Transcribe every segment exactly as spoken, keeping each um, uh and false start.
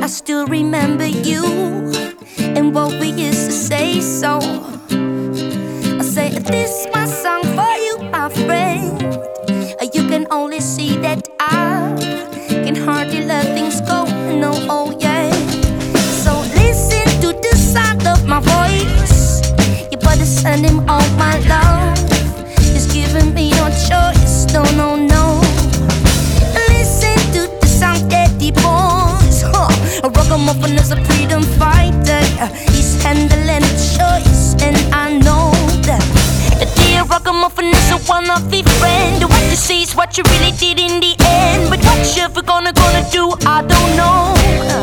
I still remember you and what we used to say. So I say, this my song for you, my friend. You can only see that I can hardly let things go. No, oh yeah. So listen to the sound of my voice. You better send him all my love. He's giving me no choice. No, no, no. Listen to the sound that he boys. Huh. A ragamuffin is a freedom fighter. He's handling the choice, and I know that. The dear ragamuffin is a one-off friend. What you see is what you really did in the end. But what you ever gonna gonna do, I don't know.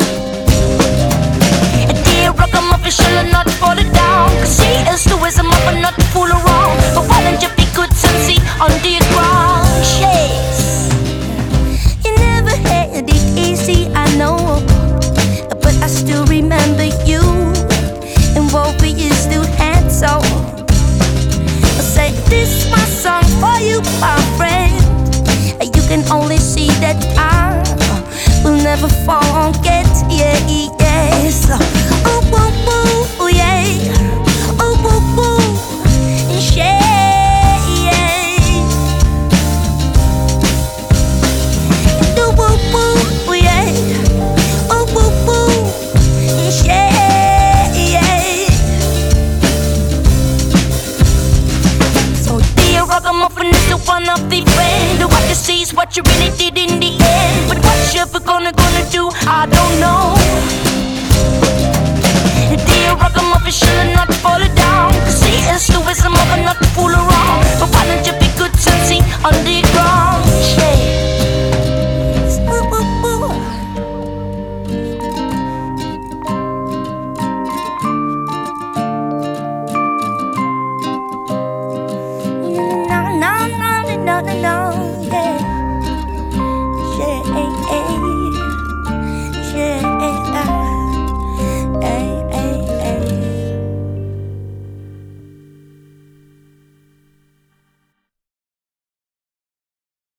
A dear ragamuffin shall not fall down, cause he is the wisdom of a not to fool around. But why don't you be good and see on the ground? Yes. You never had it easy, I know, but I still remember you and what we used to have. So say, this my song for you, my friend. You can only see that I will never forget. Yeah, yes. Oh, woo, woo, yeah. Oh, woo, woo, yeah, yeah. Do woo, woo, yeah. Oh, woo, woo, yeah, yeah. So dear ragamuffin is the one of the friend. What you see is what you really did in the end. But what you ever gonna gonna do, I don't know. Dear ragamuffin shall not fall down, cause he is the wisdom of a not to fool around. But why don't you be good and see on the ground?